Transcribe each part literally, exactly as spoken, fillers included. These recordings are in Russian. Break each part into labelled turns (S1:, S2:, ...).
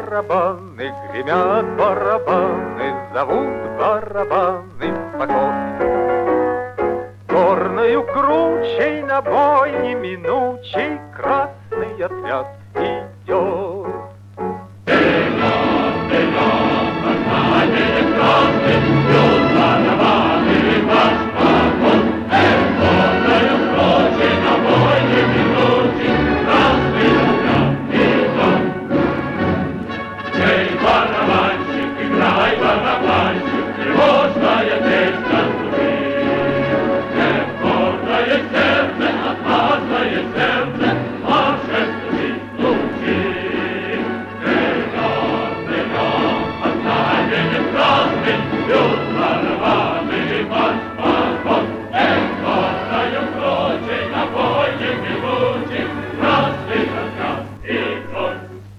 S1: барабаны, гремят барабаны, зовут барабаны в поход. Горною кручей на бой неминучий красный отряд идет.
S2: Вперед, вперед, поднадели красный, бьют барабаны ваш поход. Эх, горною кручей на бой неминучий красный отряд идет. Эй, барабанщик, играй, барабанщик, тревожная песня звучит. Эх, гордое сердце, отважное сердце, ваше стучит, стучит. Вперед, вперед, поднадели красный, бьют барабаны ваш поход. Эх, гордою кручей на бой неминучий красный отряд идет.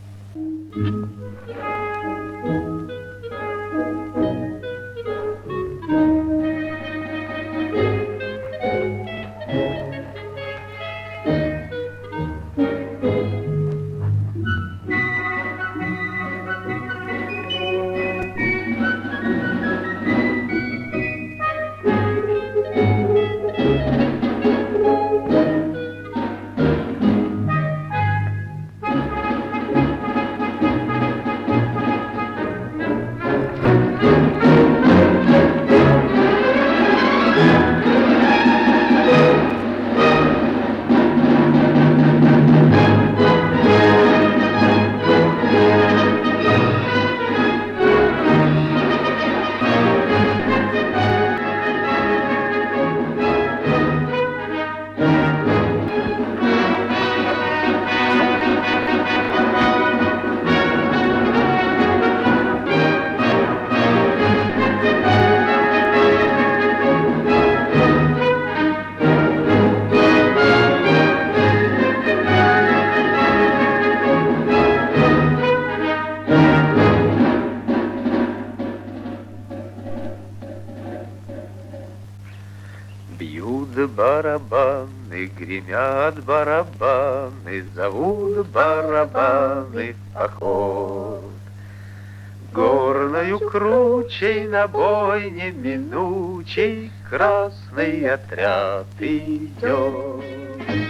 S1: Бьют барабаны, гремят барабаны, зовут барабаны в поход. Горною кручей на бой неминучий красный отряд идет.